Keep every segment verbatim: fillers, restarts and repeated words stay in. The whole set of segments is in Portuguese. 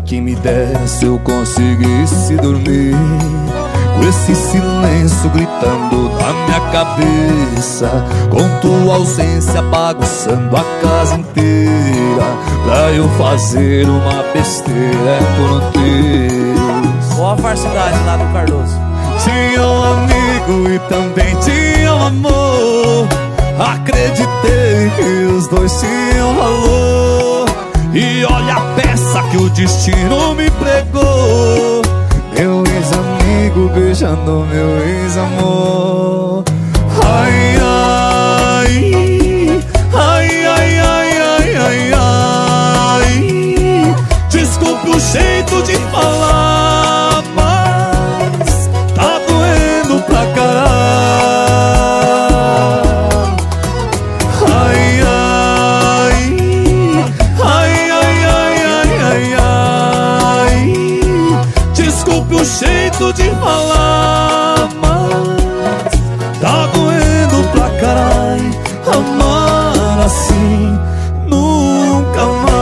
Quem me dera se eu conseguisse dormir com esse silêncio gritando na minha cabeça, com tua ausência bagunçando a casa inteira, pra eu fazer uma besteira é por não ter. Qual a falsidade lá do Cardoso? Tinha um amigo e também tinha um amor. Acreditei que os dois tinham valor. E olha a peça que o destino me pregou. Meu ex-amigo beijando meu ex-amor. Ai, ai, ai, ai, ai, ai, ai, ai. Desculpe o jeito de falar, mas tá doendo pra caralho. Ai, ai, ai, ai, ai, ai, ai, ai. Desculpe o jeito de falar, mas tá doendo pra caralho. Amar assim nunca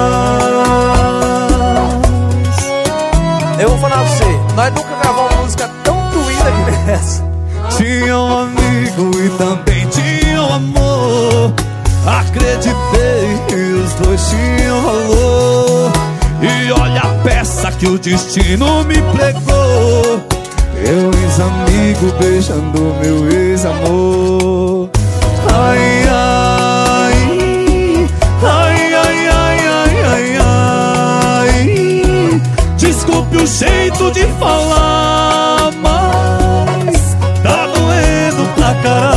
mais. Eu vou falar pra você, nós nunca gravamos uma música tão doída que essa. Tinha um amigo e também tinha um amor. Acreditei que os dois tinham valor. E olha a peça que o destino me pregou. Meu ex-amigo beijando meu ex-amor. Ai, ai, ai, ai, ai, ai, ai, ai. Desculpe o jeito de falar, mas tá doendo pra caralho.